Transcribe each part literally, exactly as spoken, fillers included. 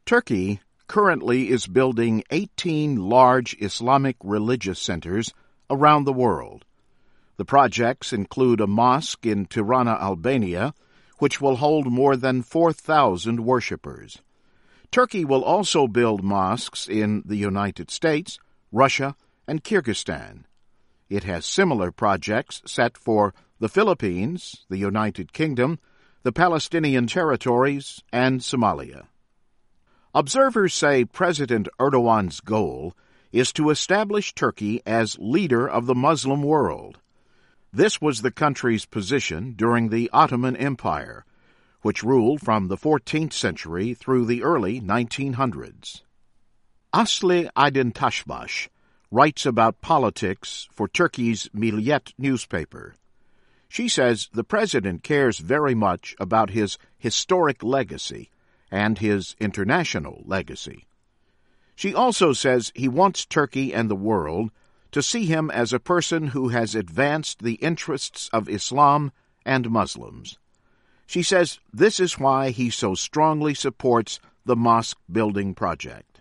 Turkey currently is building eighteen large Islamic religious centers around the world. The projects include a mosque in Tirana, Albania, which will hold more than four thousand worshippers. Turkey will also build mosques in the United States, Russia, and Kyrgyzstan. It has similar projects set for the Philippines, the United Kingdom, the Palestinian territories, and Somalia. Observers say President Erdogan's goal is to establish Turkey as leader of the Muslim world. This was the country's position during the Ottoman Empire, which ruled from the fourteenth century through the early nineteen hundreds. Asli Aydin Tashbash writes about politics for Turkey's Milliyet newspaper. She says the president cares very much about his historic legacy and his international legacy. She also says he wants Turkey and the world to see him as a person who has advanced the interests of Islam and Muslims. She says this is why he so strongly supports the mosque-building project.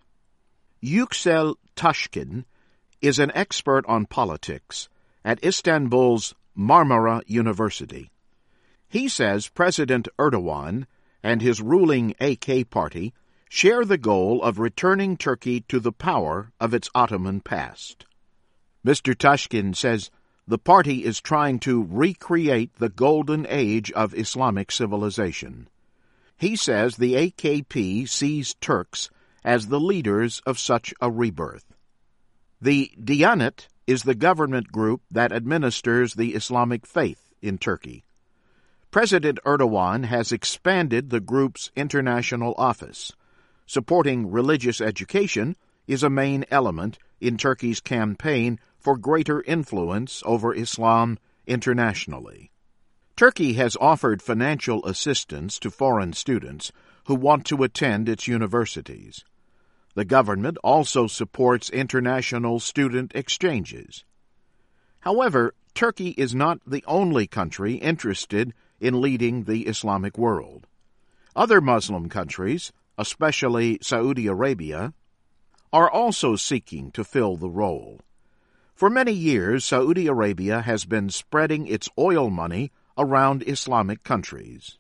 Yüksel Taşkın is an expert on politics at Istanbul's Marmara University. He says President Erdogan and his ruling A K party share the goal of returning Turkey to the power of its Ottoman past. Mister Taşkın says the party is trying to recreate the golden age of Islamic civilization. He says the A K P sees Turks as the leaders of such a rebirth. The Diyanet is the government group that administers the Islamic faith in Turkey. President Erdogan has expanded the group's international office. Supporting religious education is a main element in Turkey's campaign for greater influence over Islam internationally. Turkey has offered financial assistance to foreign students who want to attend its universities. The government also supports international student exchanges. However, Turkey is not the only country interested in leading the Islamic world. Other Muslim countries, especially Saudi Arabia, are also seeking to fill the role. For many years, Saudi Arabia has been spreading its oil money around Islamic countries.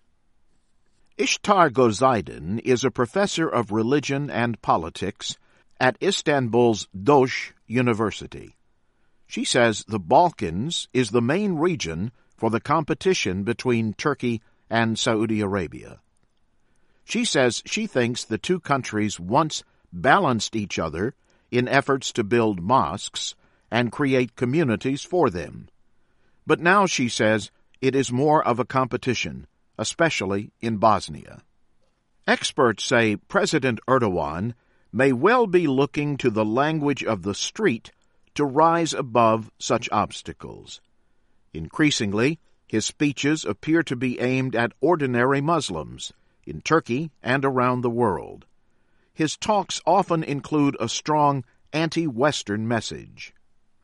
Ishtar Gozaydin is a professor of religion and politics at Istanbul's Dosh University. She says the Balkans is the main region for the competition between Turkey and Saudi Arabia. She says she thinks the two countries once balanced each other in efforts to build mosques and create communities for them. But now, she says, it is more of a competition, especially in Bosnia. Experts say President Erdogan may well be looking to the language of the street to rise above such obstacles. Increasingly, his speeches appear to be aimed at ordinary Muslims in Turkey and around the world. His talks often include a strong anti-Western message.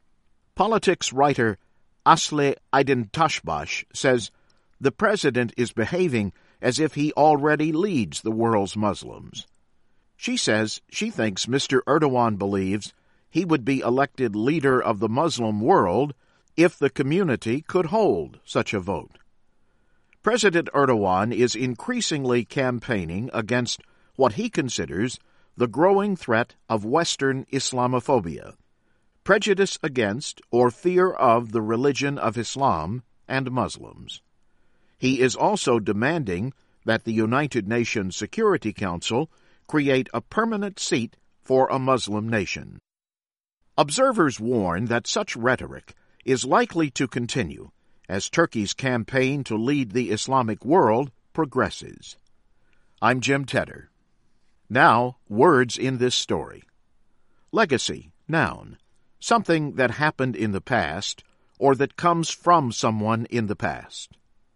Politics writer Asli Aydin Tashbash says the president is behaving as if he already leads the world's Muslims. She says she thinks Mister Erdogan believes he would be elected leader of the Muslim world if the community could hold such a vote. President Erdogan is increasingly campaigning against what he considers the growing threat of Western Islamophobia, prejudice against or fear of the religion of Islam and Muslims. He is also demanding that the United Nations Security Council create a permanent seat for a Muslim nation. Observers warn that such rhetoric is likely to continue as Turkey's campaign to lead the Islamic world progresses. I'm Jim Tedder. Now, words in this story. Legacy, noun, something that happened in the past or that comes from someone in the past.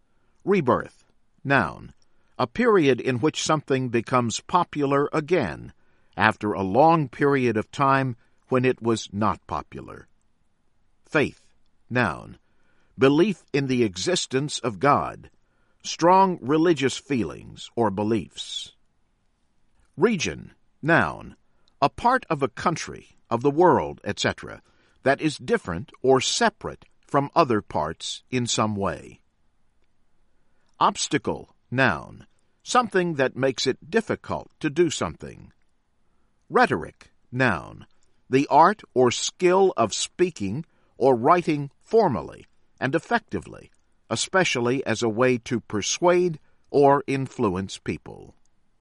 Rebirth, noun, a period in which something becomes popular again after a long period of time when it was not popular. Faith, noun, belief in the existence of God, strong religious feelings or beliefs. Region, noun, a part of a country, of the world, et cetera, that is different or separate from other parts in some way. Obstacle, noun, something that makes it difficult to do something. Rhetoric, noun, the art or skill of speaking or writing formally and effectively, especially as a way to persuade or influence people.